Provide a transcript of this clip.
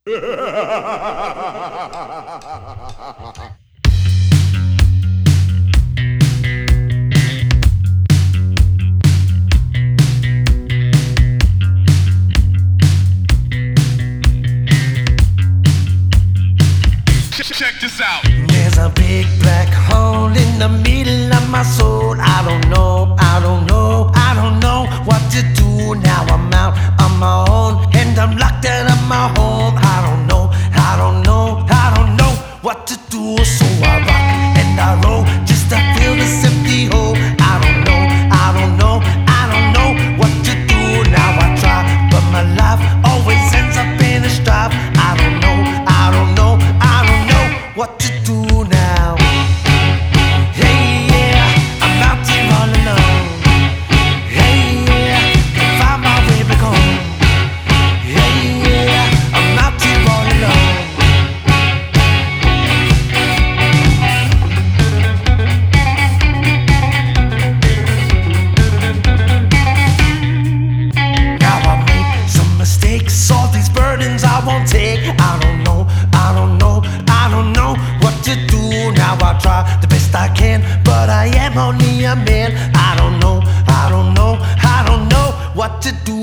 Check this out. There's a big black hole in the middle of my soul. I don't know what to do. Now I'm out on my own and I'm locked out of my home. I don't know what to do. So I rock and I roll just to fill this empty hole. I don't know what to do. Now I try, but my life always ends up in a strife. I don't know what to do now. Hey, yeah, I'm out here all alone. Hey, yeah, can't find my way back home. Hey, yeah, I'm out here all alone. Now I made some mistakes, all these burdens I won't take. I don't know what to do. Now I try the best I can, but I am only a man. I don't know what to do.